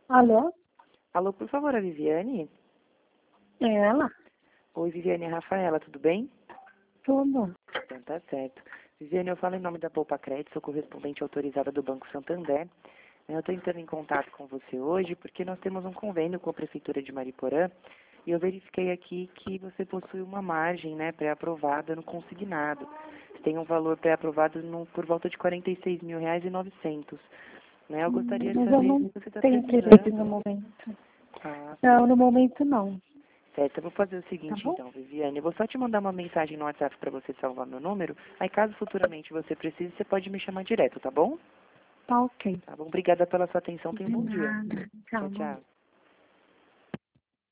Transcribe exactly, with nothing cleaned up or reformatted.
Alô? Alô, por favor, a Viviane? É ela? Oi, Viviane, é a Rafaela, tudo bem? Tudo. Então tá certo. Viviane, eu falo em nome da Poupa Crédito, sou correspondente autorizada do Banco Santander. Eu estou entrando em contato com você hoje porque nós temos um convênio com a Prefeitura de Mariporã e eu verifiquei aqui que você possui uma margem, né, pré-aprovada no consignado. Você tem um valor pré-aprovado no- por volta de quarenta e seis mil reais e novecentos. Né? Eu Hum, gostaria de Mas eu saber não se você está tenho interesse no precisando. momento. Ah, Não, no momento não. certo, eu vou fazer o Tá seguinte bom? então, Viviane, eu vou só te mandar uma mensagem no WhatsApp para você salvar meu número, aí caso futuramente você precise, você pode me chamar direto, tá bom? Tá ok. Tá bom, obrigada pela sua atenção, tenha um De bom dia. nada. Tchau, Tchau, bom. tchau.